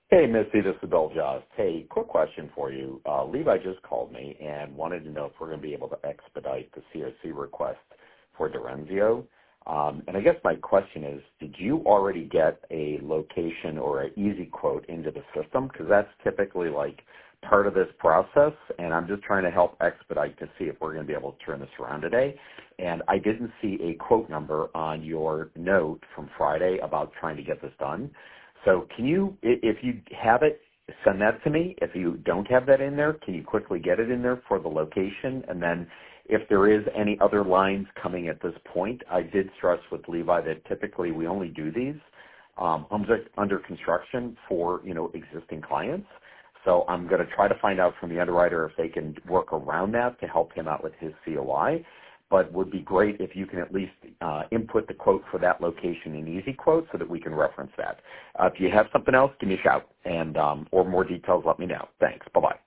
Hey, Misty, this is Bill Jost. Hey, quick question for you. Levi just called me and wanted to know if we're going to be able to expedite the CRC request for Dorenzio. And I guess my question is, did you already get a location or an easy quote into the system? Because that's typically like part of this process, and I'm just trying to help expedite to see if we're going to be able to turn this around today. And I didn't see a quote number on your note from Friday about trying to get this done. So can you, if you have it, send that to me. If you don't have that in there, can you quickly get it in there for the location? And then if there is any other lines coming at this point, I did stress with Levi that typically we only do these homes under construction for, existing clients. So I'm going to try to find out from the underwriter if they can work around that to help him out with his COI. But would be great if you can at least input the quote for that location in Easy Quote so that we can reference that. If you have something else, give me a shout, and or more details, let me know. Thanks. Bye-bye.